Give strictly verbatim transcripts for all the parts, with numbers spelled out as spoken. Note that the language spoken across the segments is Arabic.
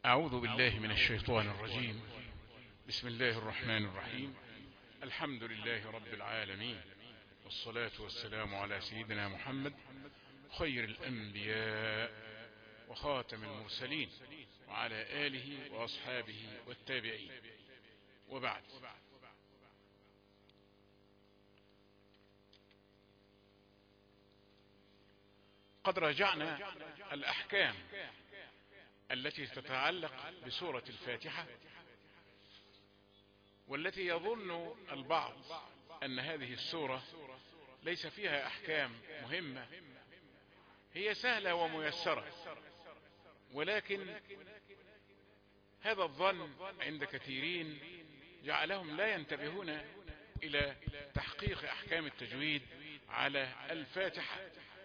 أعوذ بالله من الشيطان الرجيم. بسم الله الرحمن الرحيم. الحمد لله رب العالمين، والصلاة والسلام على سيدنا محمد خير الأنبياء وخاتم المرسلين، وعلى آله وأصحابه والتابعين، وبعد. قد راجعنا الأحكام التي تتعلق بسورة الفاتحة، والتي يظن البعض أن هذه السورة ليس فيها أحكام مهمة، هي سهلة وميسرة، ولكن هذا الظن عند كثيرين جعلهم لا ينتبهون إلى تحقيق أحكام التجويد على الفاتحة.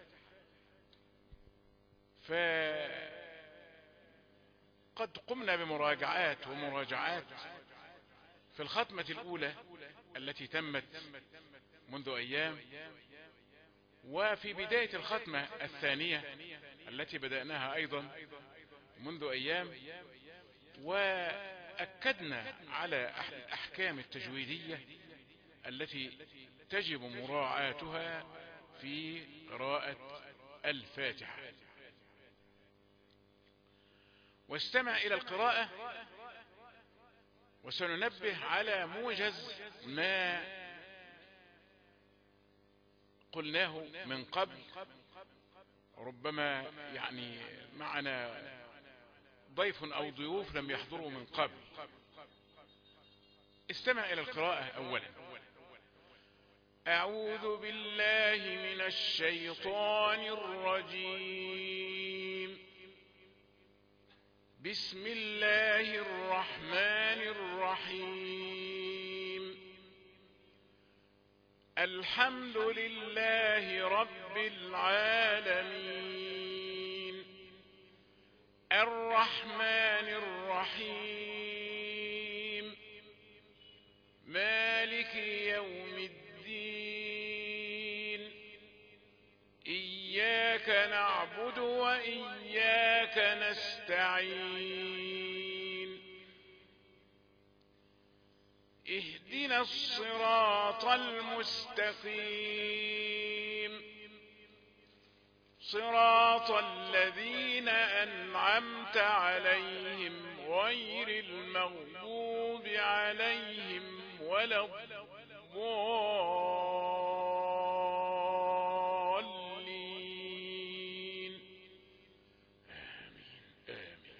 فقد قمنا بمراجعات ومراجعات في الختمة الأولى التي تمت منذ أيام، وفي بداية الختمة الثانية التي بدأناها أيضا منذ أيام، وأكدنا على الأحكام التجويدية التي تجب مراعاتها في قراءة الفاتحة. واستمع إلى القراءة، وسننبه على موجز ما قلناه من قبل. ربما يعني معنا ضيف أو ضيوف لم يحضروا من قبل. استمع إلى القراءة أولا. أعوذ بالله من الشيطان الرجيم. بسم الله الرحمن الرحيم. الحمد لله رب العالمين، الرحمن الرحيم، مالك يوم الدين، إياك نعبد وإياك نستعين، اهدنا الصراط المستقيم، صراط الذين أنعمت عليهم غير المغضوب عليهم ولا الضالين. آمين آمين.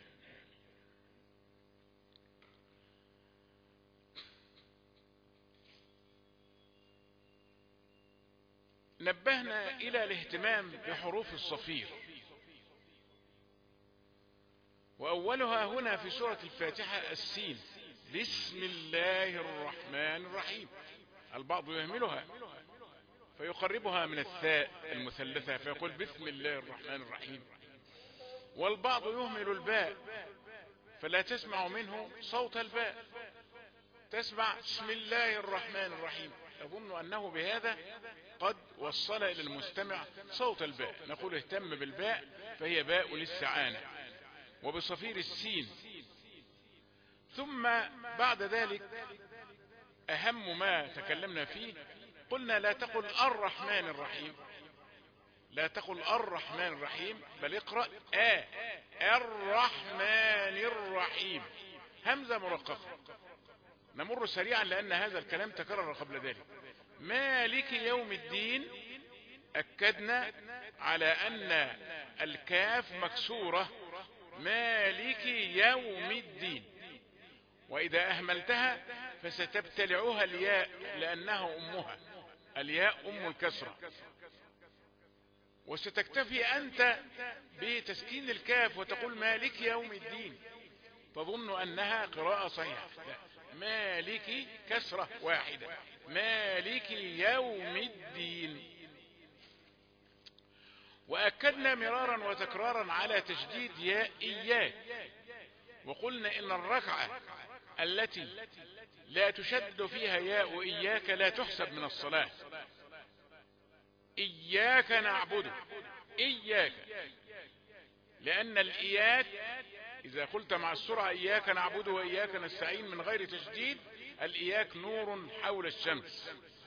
نبهنا إلى الاهتمام بحروف الصفير، وأولها هنا في سورة الفاتحة السين. بسم الله الرحمن الرحيم. البعض يهملها فيقربها من الثاء المثلثة فيقول بسم الله الرحمن الرحيم، والبعض يهمل الباء فلا تسمع منه صوت الباء، تسمع بسم الله الرحمن الرحيم. أظن أنه بهذا قد وصل إلى المستمع صوت الباء. نقول اهتم بالباء فهي باء الاستعانة، وبصفير السين. ثم بعد ذلك أهم ما تكلمنا فيه، قلنا لا تقل الرحمن الرحيم، لا تقل الرحمن الرحيم، بل اقرأ آ الرحمن الرحيم، همزة مرققة. نمر سريعا لأن هذا الكلام تكرر قبل ذلك. مالك يوم الدين، أكدنا على أن الكاف مكسورة، مالك يوم الدين، وإذا أهملتها فستبتلعها الياء لأنها أمها، الياء أم الكسرة، وستكتفي أنت بتسكين الكاف وتقول مالك يوم الدين، تظن أنها قراءة صحيحة. لا، مالك كسرة واحدة، مالك يوم الدين. وأكدنا مرارا وتكرارا على تشديد ياء إياك، وقلنا إن الركعة التي لا تشد فيها ياء إياك لا تحسب من الصلاة. إياك نعبد، إياك، لأن الإياك إذا قلت مع السرعة إياك نعبد وإياك نستعين من غير تشديد، الإياك نور حول الشمس،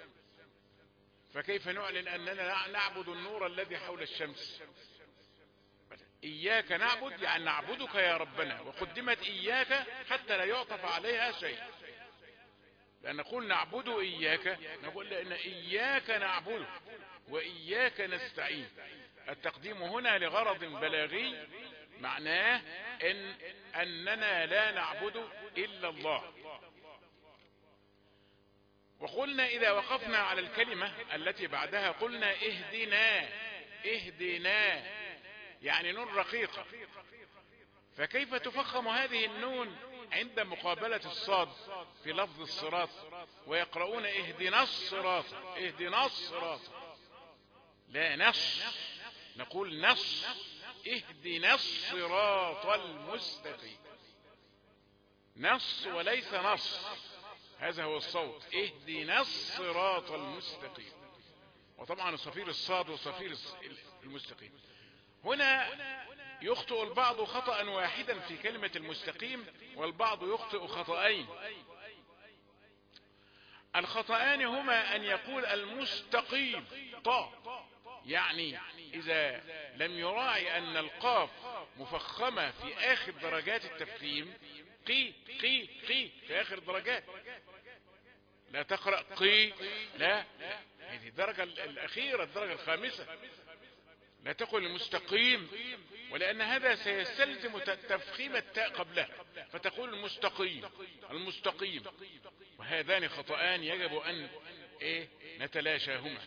فكيف نعلن أننا نعبد النور الذي حول الشمس؟ إياك نعبد يعني نعبدك يا ربنا، وقدمت إياك حتى لا يعطف عليها شيء، لأن نقول نعبد إياك، نقول لأن إياك نعبد وإياك نستعين. التقديم هنا لغرض بلاغي، معناه إن أننا لا نعبد إلا الله. وقلنا إذا وقفنا على الكلمة التي بعدها قلنا اهدنا، اهدنا يعني نون رقيقة، فكيف تفخم هذه النون عند مقابلة الصاد في لفظ الصراط، ويقرؤون اهدنا الصراط، اهدنا الصراط، لا نص، نقول نص، اهدنا الصراط المستقيم، نص وليس نص، هذا هو الصوت، اهدنا الصراط المستقيم. وطبعا صفير الصاد وصفير المستقيم. هنا يخطئ البعض خطأ واحدا في كلمة المستقيم، والبعض يخطئ خطأين. الخطأان هما أن يقول المستقيم طا، يعني إذا لم يراعي أن القاف مفخمة في آخر درجات التفخيم، قي قي قي في آخر درجات، لا تقرأ قي، لا، هذه الدرجة الأخيرة، الدرجة الخامسة، لا تقل المستقيم، ولأن هذا سيستلزم تفخيم التاء قبلها، فتقول المستقيم، المستقيم. وهذان خطأان يجب أن إيه نتلاشاهما.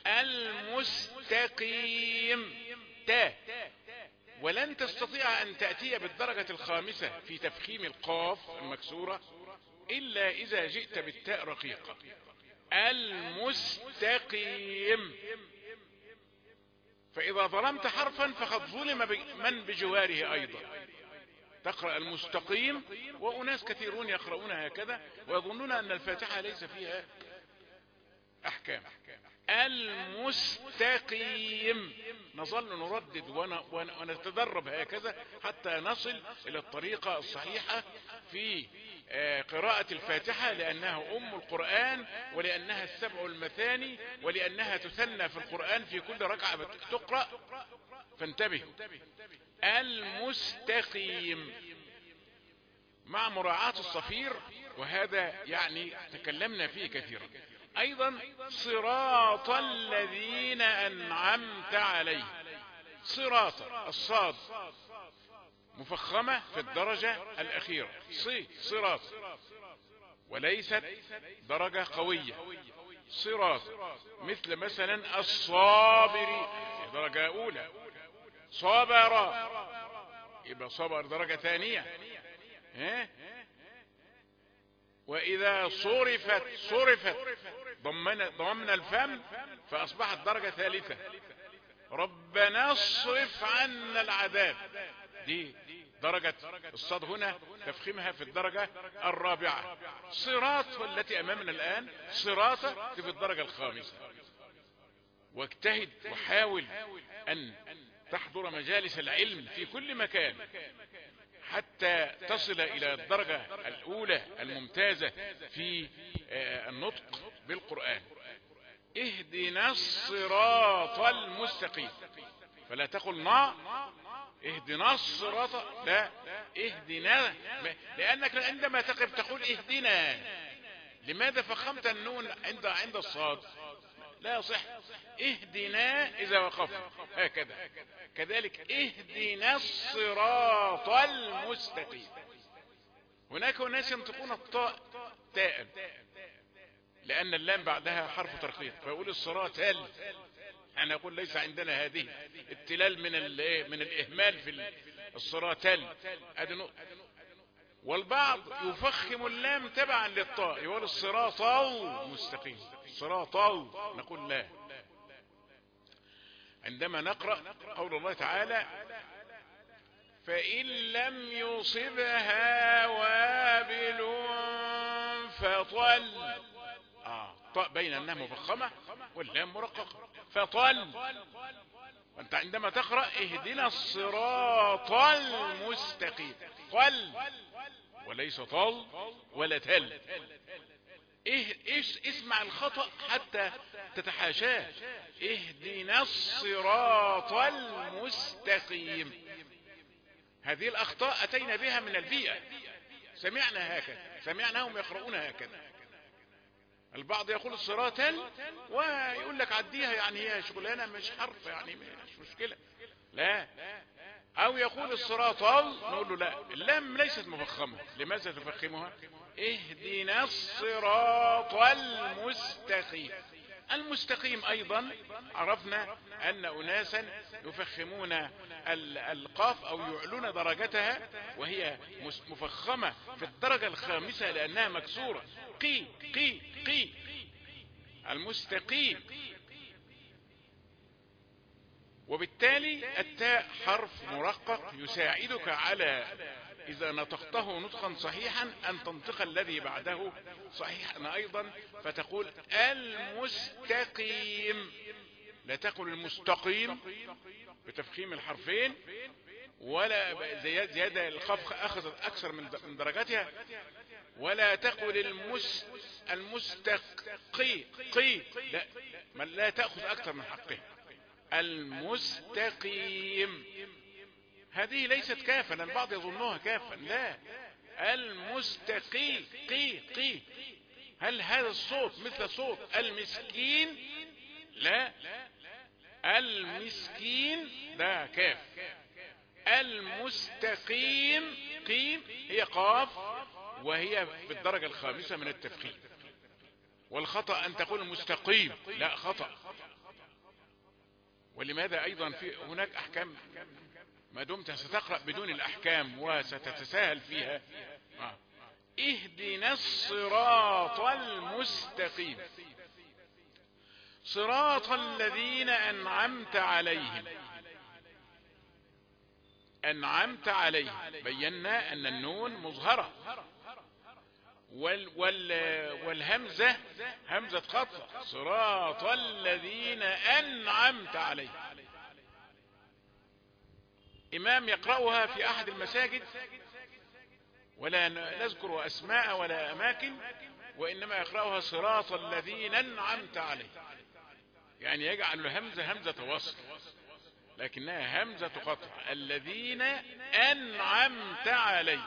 المستقيم تاء، ولن تستطيع أن تأتي بالدرجة الخامسة في تفخيم القاف المكسورة إلا إذا جئت بالتاء رقيقة. المستقيم، فإذا ظلمت حرفا فقد ظلم من بجواره أيضا. تقرأ المستقيم، وأناس كثيرون يقرؤون هكذا ويظنون أن الفاتحة ليس فيها أحكام. المستقيم، نظل نردد ونتدرب هكذا حتى نصل إلى الطريقة الصحيحة في قراءة الفاتحة، لأنها أم القرآن، ولأنها السبع المثاني، ولأنها تثنى في القرآن في كل ركعة تقرأ، فانتبه. المستقيم مع مراعاة الصفير، وهذا يعني تكلمنا فيه كثيرا. أيضا صراط الذين أنعمت عليهم، صراط الصاد مفخمة في الدرجة الأخيرة، صي صراط، وليست درجة قوية. صراط مثل مثلا الصابر درجة أولى، صبر يبقى صبر درجة ثانية. ها؟ وإذا صرفت صرفت ضمنا ضمنا الفم فأصبحت درجة ثالثة. ربنا اصرف عنا العذاب، دي درجة الصاد هنا تفخيمها في الدرجة الرابعة. صراط التي أمامنا الآن صراط في الدرجة الخامسة. واجتهد وحاول أن تحضر مجالس العلم في كل مكان حتى تصل إلى الدرجة الأولى الممتازة في النطق بالقرآن. اهدنا الصراط المستقيم، فلا تقل نا اهدنا الصراط، لا، اهدنا، لأنك عندما تقف تقول اهدنا. لماذا فخمت النون عند عند الصاد؟ لا يصح. اهدنا إذا وقفت هكذا. كذلك اهدنا الصراط المستقيم. هناك ناس ينطقون الطاء تاء لأن اللام بعدها حرف ترقيق، فيقول الصراط تال. أنا أقول ليس عندنا هذه التلال من من الإهمال في الصراط تال. والبعض يفخم اللام تبعا للطاء، يقول الصراط مستقيم، الصراط، نقول لا. عندما نقرأ قول الله تعالى فإن لم يصبها وابل فطل، آه طاء بين أنها مفخمة واللام مرققة، فطل. وأنت عندما تقرأ اهدنا الصراط المستقيم، طل وليس طل ولا تل. ايه ايش اسمع الخطأ حتى تتحاشاه. اهدنا الصراط المستقيم. هذه الاخطاء اتينا بها من البيئة، سمعنا هكذا، سمعناهم يقرؤون هكذا. البعض يقول الصراط ويقول لك عديها، يعني هي شغلانة مش حرف، يعني مش مشكلة. لا. او يقول الصراط نقول له لا، اللام ليست مفخمة. لماذا تفخمها؟ اهدنا الصراط المستقيم. المستقيم ايضا عرفنا ان اناسا يفخمون القاف او يعلون درجتها وهي مفخمة في الدرجة الخامسة لانها مكسورة. قي قي قي المستقيم. وبالتالي التاء حرف مرقق يساعدك على إذا نطقته نطقا صحيحا أن تنطق الذي بعده صحيحا أيضا، فتقول المستقيم، لا تقل المستقيم بتفخيم الحرفين، ولا زيادة الخفخ أخذت أكثر من درجاتها، ولا تقل المس المستقي قي، لا لا تأخذ أكثر من حقها. المستقيم هذه ليست كافا، البعض يظنها كافا، لا. المستقي قي قي. هل هذا الصوت مثل صوت المسكين؟ لا، المسكين ده كاف. المستقيم قيم هي قاف، وهي بالدرجة الخامسة من التفخيم. والخطأ ان تقول المستقيم، لا خطأ. ولماذا ايضا في هناك احكام ما دمت ستقرأ بدون الاحكام وستتساهل فيها. آه. اهدنا الصراط المستقيم صراط الذين انعمت عليهم. انعمت عليهم بينا ان النون مظهرة، وال وال والهمزة همزة قطع. صراط الذين انعمت عليهم. امام يقرأها في احد المساجد، ولا نذكر اسماء ولا اماكن، وانما يقرأها صراط الذين انعمت عليهم، يعني يجعل الهمزة همزة وصل لكنها همزة قطع. الذين انعمت عليهم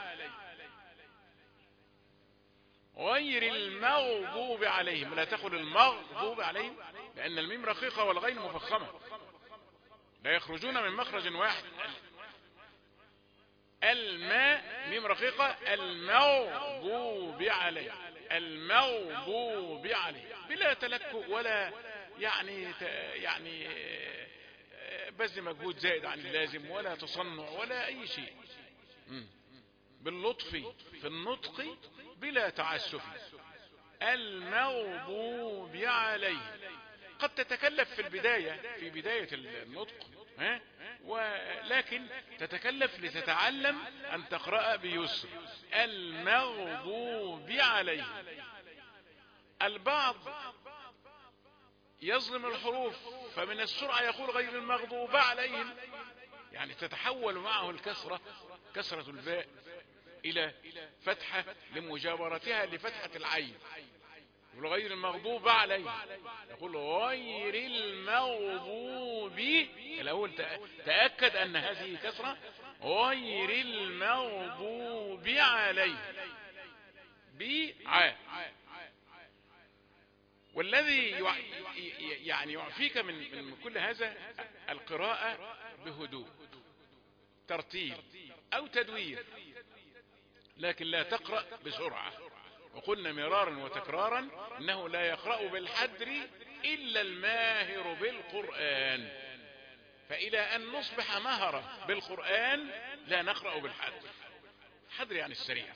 غير المغضوب عليهم. لا تقل المغضوب عليهم لان الميم رقيقة والغين مفخمة، لا يخرجون من مخرج واحد. الماء ميم رقيقة. المغضوب عليه المغضوب عليه بلا تلكؤ ولا يعني يعني بذل مجهود زائد عن اللازم ولا تصنع ولا اي شيء. باللطف في النطق بلا تعسف. المغضوب عليه. قد تتكلف في البداية في بداية النطق، ها، ولكن تتكلف لتتعلم أن تقرأ بيسر. المغضوب عليه. البعض يظلم الحروف فمن السرعة يقول غير المغضوب عليهم، يعني تتحول معه الكسرة كسرة الباء إلى فتحة لمجاورتها لفتحة العين. يقول غير المغضوب عليه، يقول غير المغضوب. الأول تأكد أن هذه كسرة. غير المغضوب عليه بع. والذي يعني يعفيك من من كل هذا القراءة بهدوء، ترتيل أو تدوير، لكن لا تقرأ بسرعة. وقلنا مرارا وتكرارا انه لا يقرأ بالحدر الا الماهر بالقرآن، فالى ان نصبح مهرة بالقرآن لا نقرأ بالحدر. حدر يعني السريع.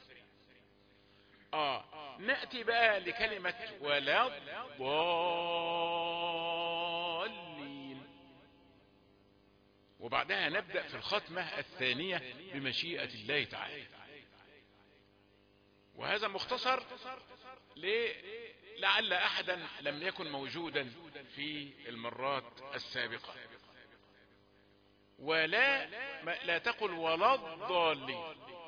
اه نأتي بقى لكلمة ولا الضالين، وبعدها نبدأ في الختمة الثانية بمشيئة الله تعالى. وهذا مختصر لعل احدا لم يكن موجودا في المرات السابقة. ولا لا تقل ولا الضالين،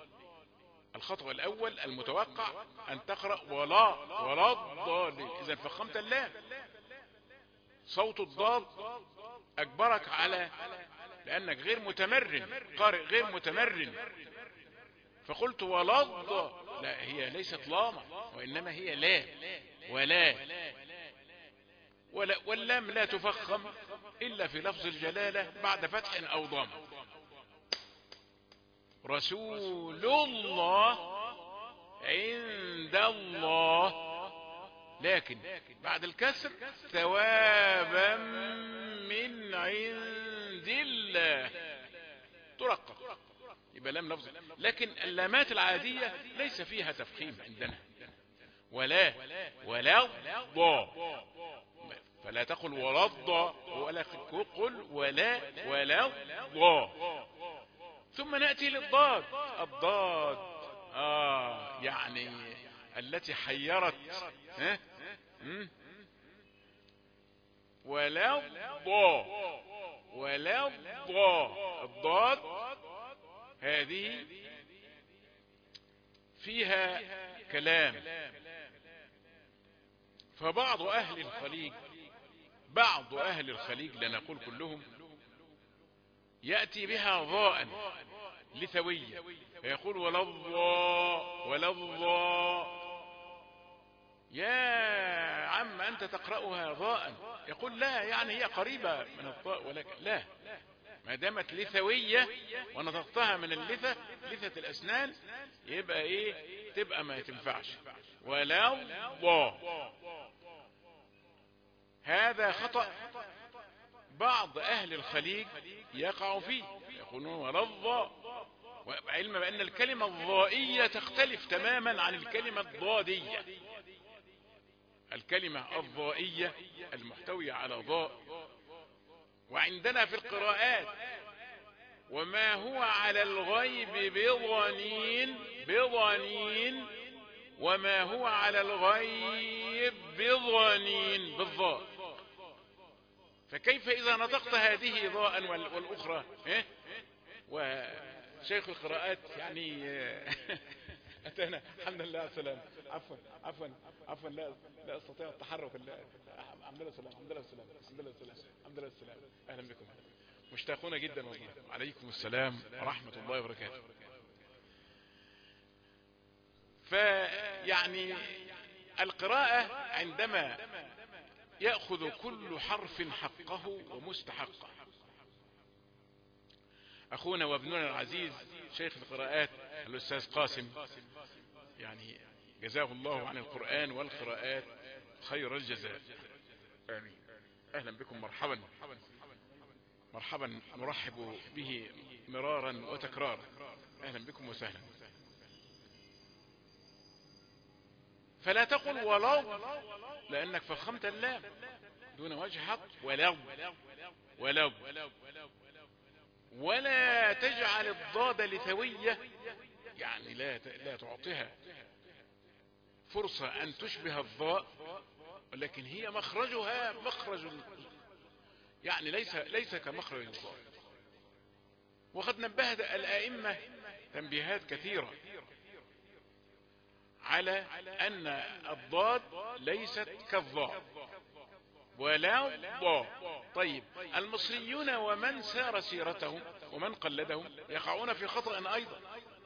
الخطأ الأول المتوقع أن تقرأ ولا ولا الضالين، إذا فخمت اللام. صوت الضاد أجبرك على، لأنك غير متمرن، قارئ غير متمرن، فقلت ولا الض، لا هي ليست لامة وإنما هي لا ولا ولا واللام لا تفخم إلا في لفظ الجلالة بعد فتح أو ضم. رسول الله عند الله، لكن بعد الكسر ثوابا من عند الله ترقق، يبقى لام لفظ. لكن اللامات العادية ليس فيها تفخيم عندنا، ولا ولا ضا، فلا تقل ولا الضا ولا قل ولا ولا ضا. ثم نأتي للضاد. الضاد آه يعني التي حيرت، ها ولا ضا ولا ضا. الضاد هذه فيها كلام، فبعض أهل الخليج بعض أهل الخليج لا نقول كلهم يأتي بها ضاء لثوية، فيقول ولا الضاء ولا الضاء. يا عم أنت تقرأها ضاء، يقول لا يعني هي قريبة من الضاء، ولكن لا، ما دامت لثوية ونطقتها من اللثة، لثة الأسنان، يبقى إيه؟ تبقى ما تنفعش. ولا ضاء، هذا خطأ بعض أهل الخليج يقع فيه، يقولون ولا الضاء، وعلم بأن الكلمة الضائية تختلف تماما عن الكلمة الضادية. الكلمة الضائية المحتوية على ضاء، وعندنا في القراءات وما هو على الغيب بضنين بضنين وما هو على الغيب بضنين بالضاء. فكيف إذا نطقت هذه ضاء والأخرى؟ إيه؟ وشيخ القراءات يعني أتانا الحمد لله على السلام، عفوا عفوا عفوا لا لا أستطيع التحرك. الحمد لله السلام الحمد لله السلام الحمد لله السلام الحمد لله السلام. أهلا بكم، مشتاقون جدا والله. عليكم السلام ورحمة الله وبركاته. فيعني القراءة عندما يأخذ كل حرف حقه ومستحقه. أخونا وابننا العزيز شيخ القراءات الأستاذ قاسم، يعني جزاه الله عن القرآن والقراءات خير الجزاء. آمين. أهلا بكم، مرحبا مرحبا، نرحب به مرارا وتكرارا. أهلا بكم وسهلا. فلا تقل ولو، لأنك فخمت اللام دون وجه حق. ولو ولو ولا تجعل الضاد لثوية، يعني لا لا تعطيها فرصة أن تشبه الضاء، ولكن هي مخرجها مخرج، يعني ليس ليس كمخرج الضاء. وقد نبهت الآئمة تنبيهات كثيرة على أن الضاد ليست كالضاء ولا ضاء. طيب المصريون ومن سار سيرتهم ومن قلدهم يقعون في خطأ أيضا،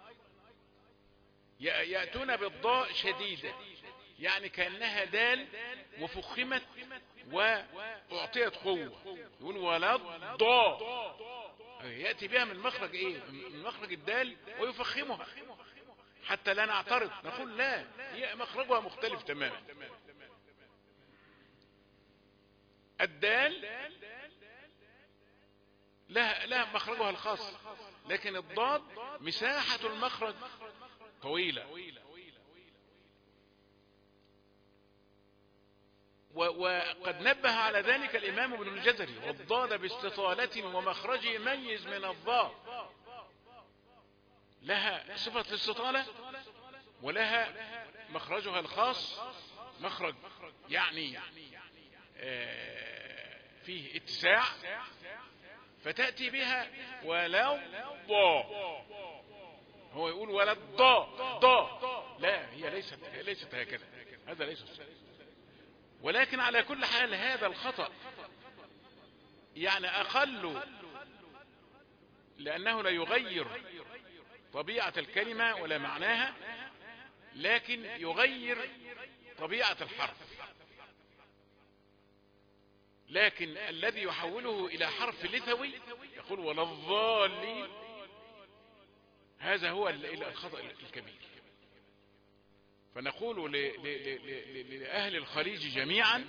يأتون بالضاء شديدة، يعني كأنها دال وفخمت وأعطيت قوة، يقول ولا الضاء، يأتي بها من مخرج ايه؟ من مخرج الدال ويفخمها حتى لا نعترض، نقول لا، هي مخرجها مختلف تماما. الدال لها لها مخرجها الخاص، لكن الضاد مساحة المخرج طويلة. وقد نبه على ذلك الإمام ابن الجزري: والضاد باستطالة ومخرج يميز من الضاء، لها صفة الاستطالة ولها مخرجها الخاص، مخرج يعني فيه اتساع، فتأتي بها ولو ضاء. هو يقول ولا الضاء ضاء، لا هي ليست ليست هكذا، هذا ليس الصحيح. ولكن على كل حال هذا الخطأ يعني أقل، لأنه لا يغير طبيعة الكلمة ولا معناها، لكن يغير طبيعة الحرف. لكن الذي يحوله إلى حرف لثوي يقول ولا الضالين، هذا هو الخطأ الكبير. فنقول لأهل الخليج جميعا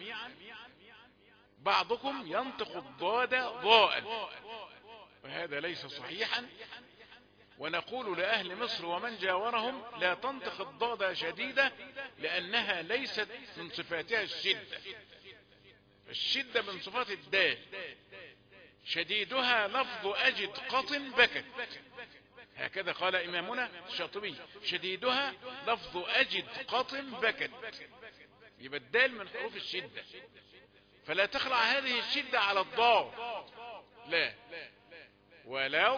بعضكم ينطق الضاد ضاء، وهذا ليس صحيحا. ونقول لأهل مصر ومن جاورهم لا تنطق الضاد شديدة، لأنها ليست من صفاتها الشدة. الشدة من صفات الدال، شديدها لفظ أجد قط بكت، هكذا قال إمامنا الشاطبي، شديدها لفظ أجد قط بكت. يبقى الدال من حروف الشدة، فلا تخلع هذه الشدة على الضاد، لا. ولا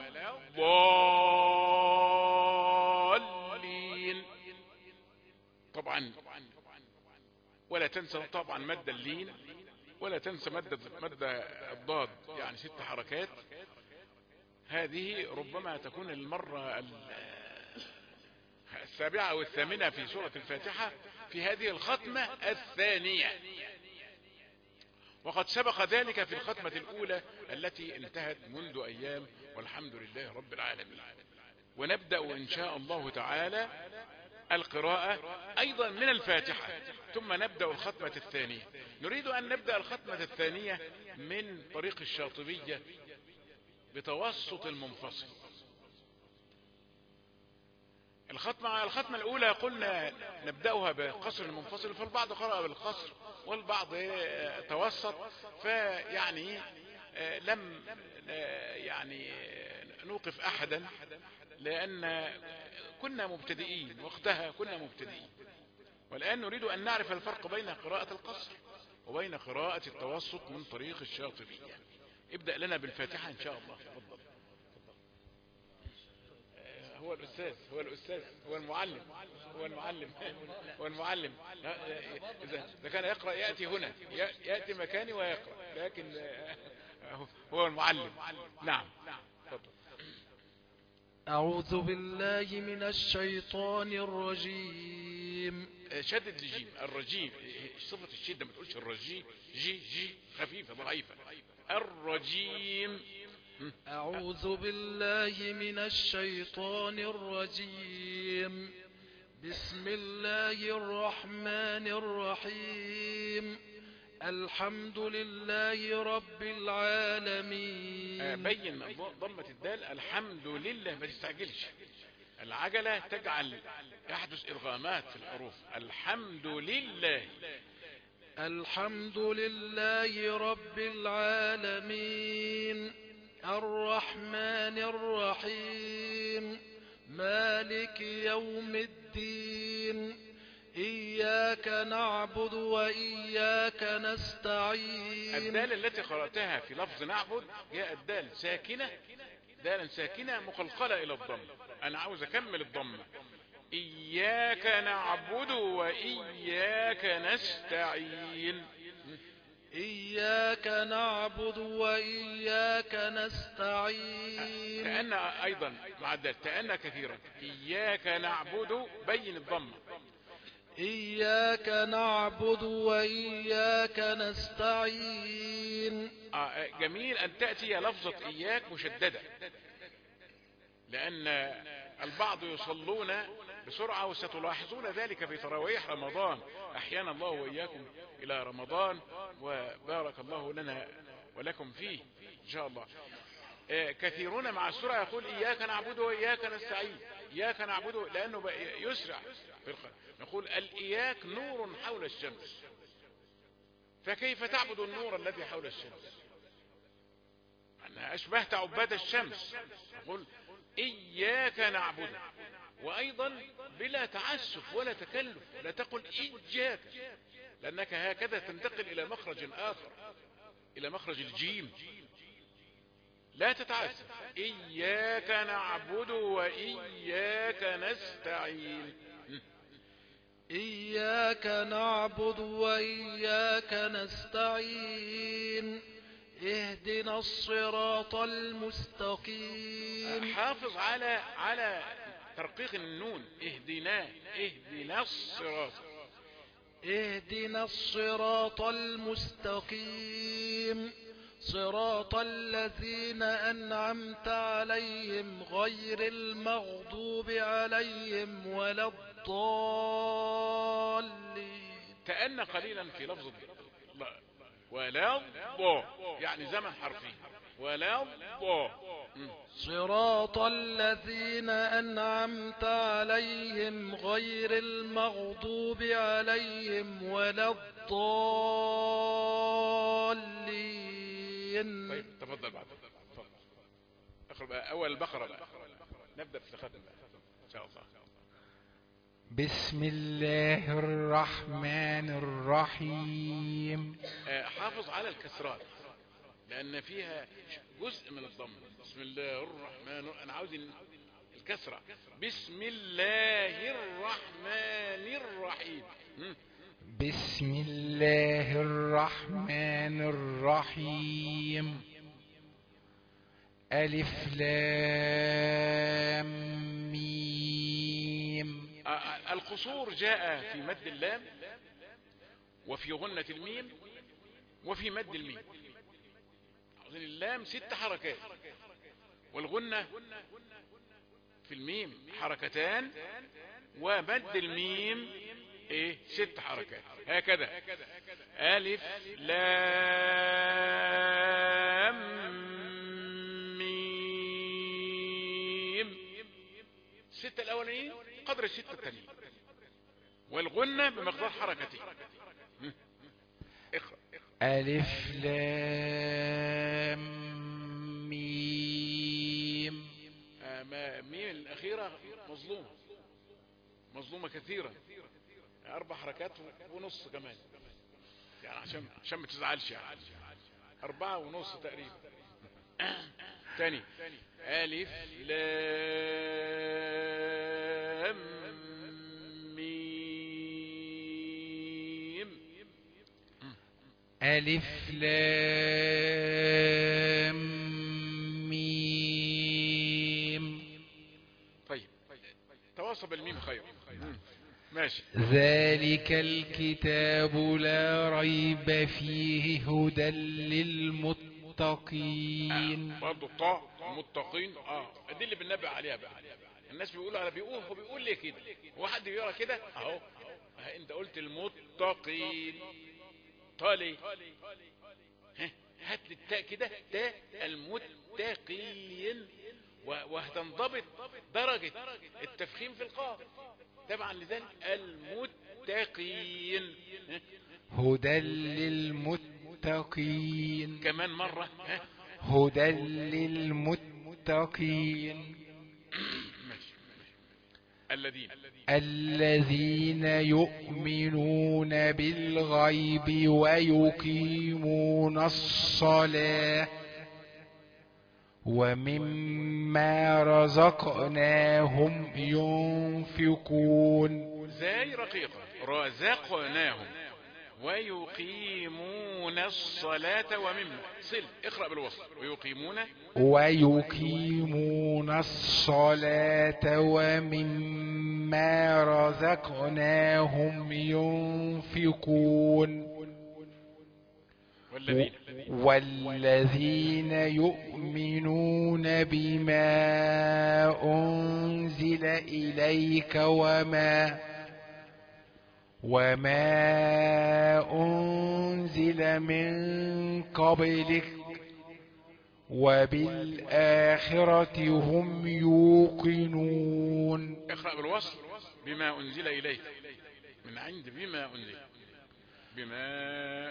الضالين طبعا. ولا تنسى طبعا مد اللين، ولا تنسى مد مد الضاد، يعني ست حركات. هذه ربما تكون المرة السابعة أو الثامنة في سورة الفاتحة في هذه الختمة الثانية، وقد سبق ذلك في الختمة الأولى التي انتهت منذ أيام، والحمد لله رب العالمين. ونبدأ إن شاء الله تعالى القراءة أيضا من الفاتحة، ثم نبدأ الختمة الثانية. نريد أن نبدأ الختمة الثانية من طريق الشاطبية بتوسط المنفصل. الختمة الختمة الأولى قلنا نبدأها بقصر المنفصل، فالبعض قرأ بالقصر والبعض توسط، فيعني لم يعني نوقف أحدا، لأن كنا مبتدئين وقتها، كنا مبتدئين. والآن نريد أن نعرف الفرق بين قراءة القصر وبين قراءة التوسط من طريق الشاطبية. ابدأ لنا بالفاتحة إن شاء الله. تفضل. هو الأستاذ هو الأستاذ هو المعلم هو المعلم هو المعلم إذا كان يقرأ يأتي هنا، يأتي مكاني ويقرأ، لكن هو المعلم. نعم. تفضل. أعوذ بالله من الشيطان الرجيم. شدد الجيم، الرجيم صفة الشدة، ما تقولش الرجيم، جي جي خفيفة ضعيفة. الرجيم. أعوذ بالله من الشيطان الرجيم. بسم الله الرحمن الرحيم. الحمد لله رب العالمين. بين ضمة الدال الحمد لله، ما تستعجلش. العجلة تجعل يحدث إرغامات في الحروف. الحمد لله. الحمد لله رب العالمين الرحمن الرحيم مالك يوم الدين إياك نعبد وإياك نستعين. الدال التي قرأتها في لفظ نعبد هي الدال ساكنة، دالا ساكنة مقلقلة إلى الضم. أنا عاوز أكمل الضمة. إياك نعبد وإياك نستعين. إياك نعبد وإياك نستعين. تأنى أيضا مع الدال، تأنى كثيرا. إياك نعبد، بين الضمة. إياك نعبد وإياك نستعين. آه جميل أن تأتي لفظة إياك مشددة، لأن البعض يصلون بسرعة، وستلاحظون ذلك في تراويح رمضان. أحيانا الله وإياكم إلى رمضان، وبارك الله لنا ولكم فيه إن شاء الله. آه كثيرون مع السرعة يقول إياك نعبد وإياك نستعين. إياك نعبد لأنه يسرع في القلب. نقول الإياك نور حول الشمس، فكيف تعبد النور الذي حول الشمس؟ أنها أشبهت عباد الشمس. نقول إياك نعبد، وأيضا بلا تعسف ولا تكلف. لا تقل إياك، لأنك هكذا تنتقل إلى مخرج آخر، إلى مخرج الجيم. لا تتعسف. إياك نعبد وإياك نستعين. إياك نعبد وإياك نستعين اهدنا الصراط المستقيم. حافظ على على ترقيق النون. اهدنا اهدنا الصراط. اهدنا الصراط المستقيم صراط الذين أنعمت عليهم غير المغضوب عليهم ولا الضالين. تأنى قليلا في لفظ لا. ولا ضو يعني زمن حرفي. ولا ضو. صراط الذين أنعمت عليهم غير المغضوب عليهم ولا الضالين. طيب تفضل بعد. تفضل. اقرأ بقى أول البقرة بقى. نبدأ في الختم بقى إن شاء الله. بسم الله الرحمن الرحيم. حافظ على الكسرات لأن فيها جزء من الضم. بسم الله الرحمن. أنا عاوز الكسرة. بسم الله الرحمن الرحيم. بسم الله الرحمن الرحيم. ألف لام ميم. القصور جاء في مد اللام وفي غنة الميم وفي مد الميم. اللام ست حركات والغنة في الميم حركتان ومد الميم ايه ست حركات هكذا. ألف لام ميم. الستة الأولين قدر الستة التانيين والغنة بمقدار حركتين. اقرأ. ألف لام ميم. آه ميم الأخيرة مظلومة مظلومة كثيرا. أربع حركات ونص كمان يعني عشان عشان ما تزعلش يعني. أربعة ونص تقريبا. تاني. ألف لام ميم. ألف لام ميم. طيب تواصل بالميم خير. ماشي. ذلك الكتاب لا ريب فيه هدى للمتقين. آه. برضو الطاء متقين. اه دي اللي بننبه عليها بقى. الناس بيقولوا على بيقول هو بيقول ليه كده. هو حد بيقرا كده اهو. انت قلت المتقين طالي. هات لي التاء كده تاء المتقين وهتنضبط درجة التفخيم في القاف تبعا لذلك المتقين. هدى للمتقين. كمان مرة. هدى للمتقين. الذين الذين يؤمنون بالغيب ويقيمون الصلاة ومما رزقناهم ينفقون. زي رقيقة رزقناهم ويقيمون الصلاة ومما صل. اقرأ بالوصل. ويقيمون ويقيمون الصلاة ومما رزقناهم ينفقون. والذين والذين يؤمنون بما أنزل إليك وما وما أنزل من قبلك وبالآخرة هم يوقنون. اقرأ بالوصل. بما أنزل إليك من عند بما أنزل بما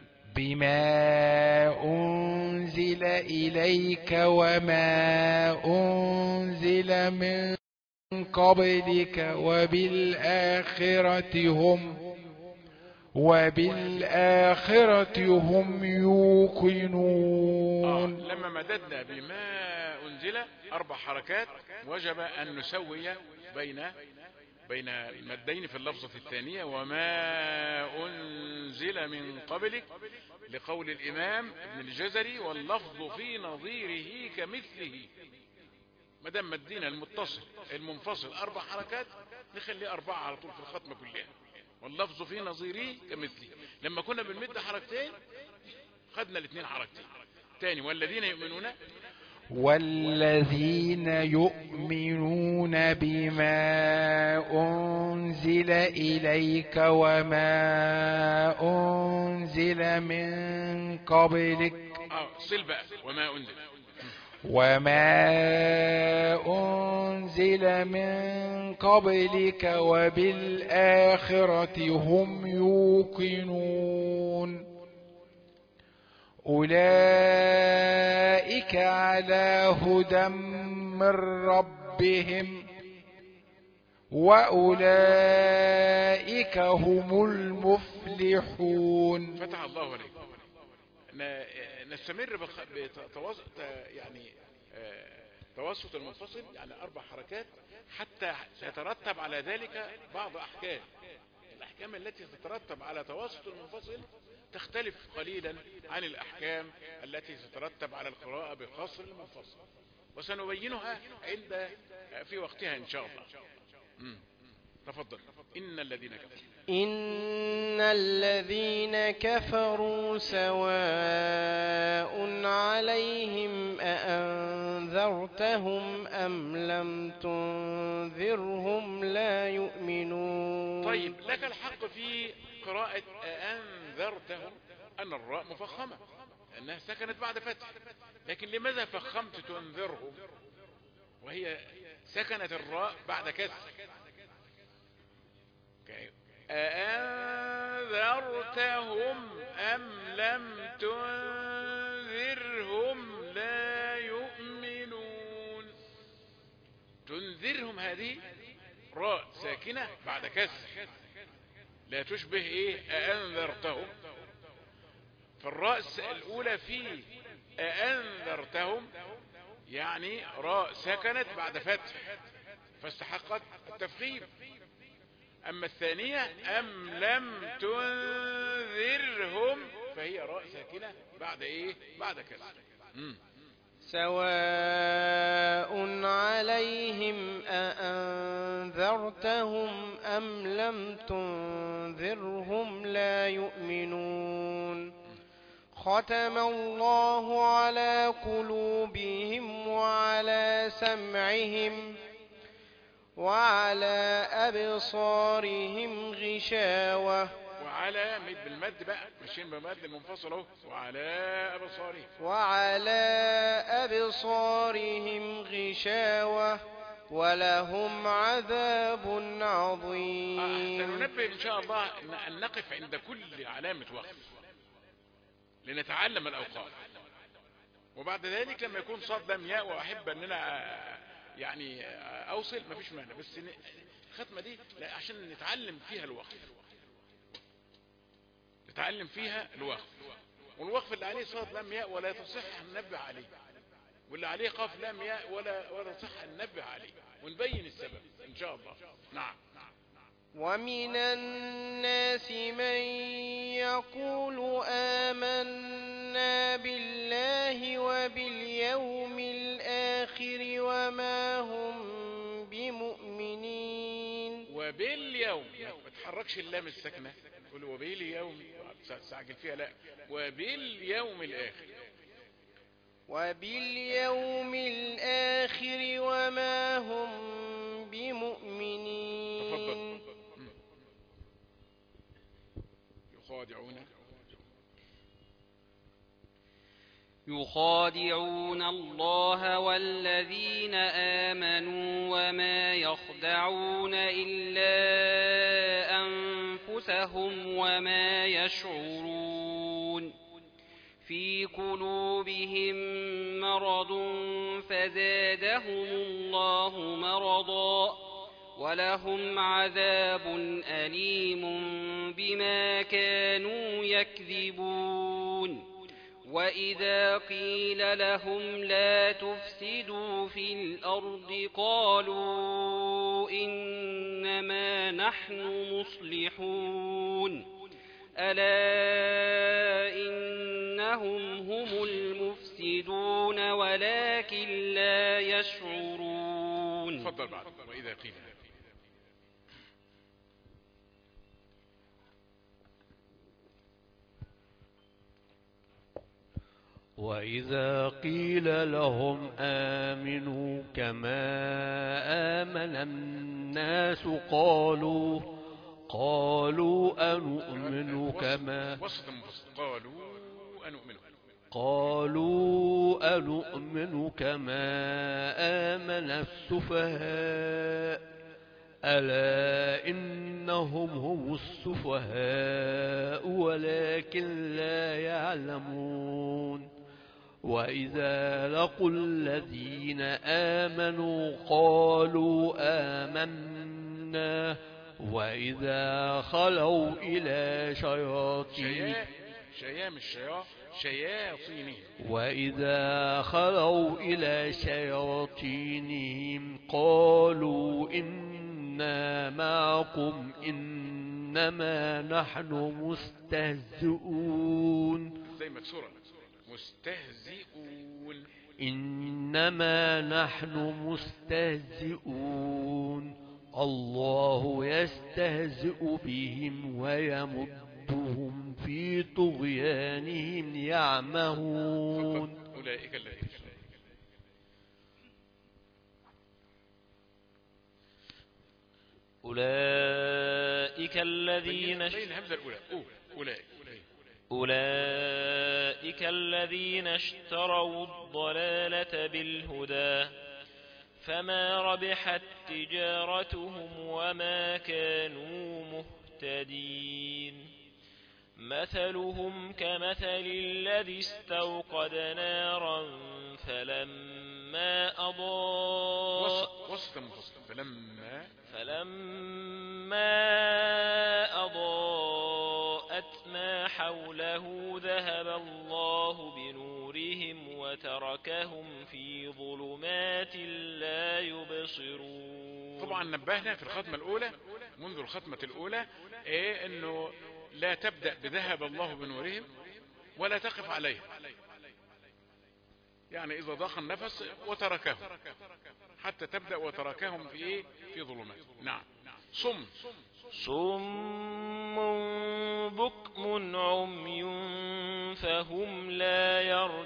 بما أنزل إليك وما أنزل من قبلك وبالآخرة هم وبالآخرة هم آه يوقنون. لما مددنا بما أنزل أربع حركات وجب أن نسوي بين بين المدين في اللفظة الثانية وما أنزل من قبلك لقول الإمام ابن الجزري واللفظ في نظيره كمثله. مدام مدينا المتصل المنفصل أربع حركات نخلي أربعة على طول في الختمة كلها واللفظ في نظيره كمثله. لما كنا بنمد حركتين خدنا الاثنين حركتين تاني. والذين يؤمنون والذين يؤمنون بما أنزل إليك وما أنزل من قبلك اه صل بقى وما أنزل وما أنزل من قبلك وبالآخرة هم يوقنون. أولئك على هدى من ربهم وأولئك هم المفلحون. فتح الله عليك. نستمر بتواصل يعني توسط المنفصل يعني أربع حركات حتى يترتب على ذلك بعض أحكام. الأحكام التي تترتب على توسط المنفصل تختلف قليلا عن الأحكام التي تترتب على القراءة بقصر المنفصل وسنبينها عند في وقتها إن شاء الله. مم. تفضل. إن الذين كفروا إن الذين كفروا سواء عليهم أأنذرتهم أم لم تنذرهم لا يؤمنون. طيب لك الحق في قراءة أأنذرتهم أن الراء مفخمة أنها سكنت بعد فتح، لكن لماذا فخمت تنذرهم وهي سكنت الراء بعد كسر؟ أأنذرتهم أم لم تنذرهم لا يؤمنون. تنذرهم هذه راء ساكنة بعد كسر لا تشبه ايه أأنذرتهم. فالراء الأولى في أأنذرتهم يعني راء سكنت بعد فتح فاستحقت التفخيم. أما الثانية أم لم تنذرهم فهي راء ساكنة بعد إيه بعد كسر. سواء عليهم أأنذرتهم أم لم تنذرهم لا يؤمنون. ختم الله على قلوبهم وعلى سمعهم وعلى أبصارهم غشاوة. وعلى مد بالمد بقى ماشيين بمد المنفصل اهو. وعلى أبصارهم وعلى أبصارهم غشاوة ولهم عذاب عظيم. آه سننبه إن شاء الله أن نقف عند كل علامة وقف لنتعلم الأوقاف، وبعد ذلك لما يكون صاد لم ياء وأحب أننا يعني أوصل ما فيش مانع، بس الختمة دي عشان نتعلم فيها الوقف نتعلم فيها الوقف. والوقف اللي عليه صاد لم ياء ولا تصح ننبه عليه، واللي عليه قاف لم ياء ولا ولا تصح ننبه عليه ونبين السبب إن شاء الله. نعم. ومن الناس من يقول آمنا بالله وباليوم الآخر وما هم بمؤمنين. وباليوم ما تحركش اللام الساكنة تقول وباليوم تستعجل فيها، لا وباليوم الآخر. وباليوم الآخر وما هم بمؤمنين. تفضل. يخادعون يخادعون الله والذين آمنوا وما يخدعون إلا أنفسهم وما يشعرون. في قلوبهم مرض فزادهم الله مرضا ولهم عذاب أليم بما كانوا يكذبون وإذا قيل لهم لا تفسدوا في الأرض قالوا إنما نحن مصلحون ألا إنهم هم المفسدون ولكن لا يشعرون. تفضل بعد. وإذا قيل وإذا قيل لهم آمنوا كما آمن الناس قالوا قالوا أنؤمن كما قالوا أنؤمن قالوا أنؤمن كما آمن السفهاء ألا إنهم هم السفهاء ولكن لا يعلمون وإذا لقوا الذين آمنوا قالوا آمنا وإذا خلوا إلى شياطين شيام الشيا شياطينهم وإذا خلوا إلى شياطينهم قالوا إنا معكم إنما نحن مستهزئون. زي مكسورة مستهزئون إنما نحن مستهزئون الله يستهزئ بهم ويمدهم في طغيانهم يعمهون. أولئك الذين أولئك الذين الهمزة الأولى أولئك أولئك الذين اشتروا الضلالة بالهدى فما ربحت تجارتهم وما كانوا مهتدين. مثلهم كمثل الذي استوقد نارا فلما أضاء وسط منفصل فلما فلما أضاءت ما حوله ذهب الله بنورهم وتركهم في ظلمات لا يبصرون. طبعا نبهنا في الختمة الأولى منذ الختمة الأولى إيه إنه لا تبدأ بذهب الله بنورهم ولا تقف عليه، يعني إذا ضاق النفس وتركهم حتى تبدأ وتركهم في إيه في ظلمات. نعم. صم صم بكم عمي فهم لا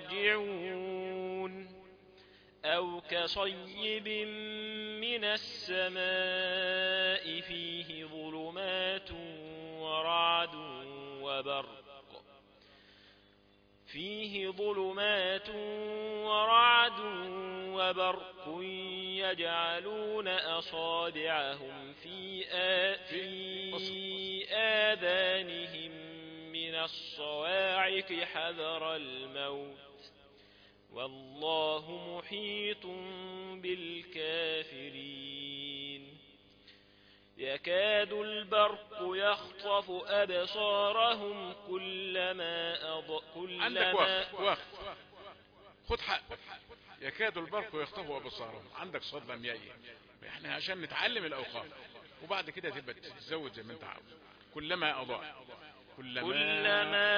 يرجعون أو كصيب من السماء فيه ظلمات ورعد وبرق فيه ظلمات ورعد وبرق يجعلون أصابعهم في, آ في آذانهم من الصواعق حذر الموت والله محيط بالكافرين. يكاد البرق يخطف أبصارهم كلما أضاء كلما عندك وقت وقت خد حق. يكاد البرق يخطف أبصارهم. عندك صد لم يأي. احنا عشان نتعلم الأوقاف وبعد كده تبقى تتزود زي ما انت عاوز. كلما أضاء كلما, كلما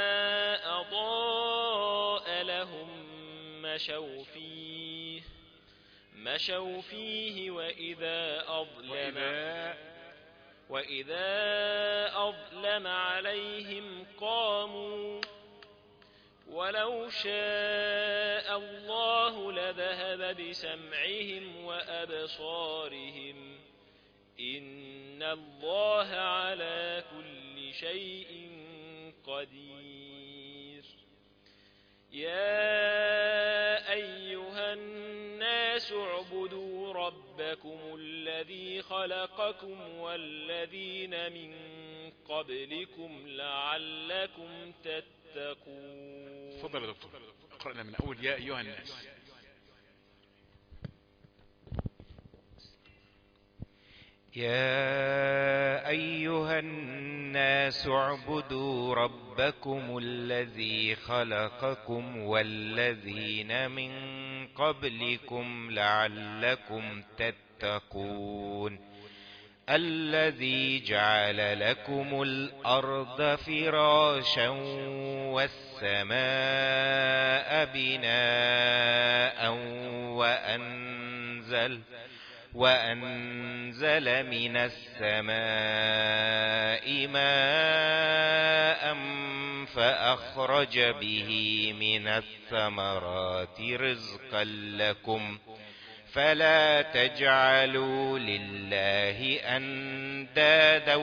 أضاء لهم مشوا فيه مشوا فيه وإذا أظلم وإذا, وإذا أظلم عليهم قاموا ولو شاء الله لذهب بسمعهم وأبصارهم إن الله على كل شيء قدير. يا أيها الناس اعبدوا ربكم الذي خلقكم والذين من قبلكم لعلكم تتقون. تفضل يا دكتور اقرأنا من أول يا أيها الناس. يا أيها الناس اعبدوا ربكم الذي خلقكم والذين من قبلكم لعلكم تتقون الذي جعل لكم الأرض فراشا والسماء بناء وأنزل وأنزل من السماء ماء فأخرج به من الثمرات رزقا لكم فلا تجعلوا لله أندادا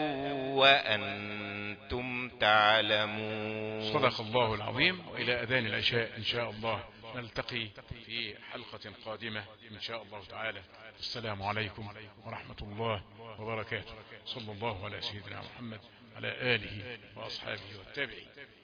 وأنتم تعلمون. صدق الله العظيم. وإلى أذان العشاء إن شاء الله نلتقي في حلقة قادمة إن شاء الله تعالى. السلام عليكم ورحمة الله وبركاته. صلى الله على سيدنا محمد على آله وأصحابه والتابعين.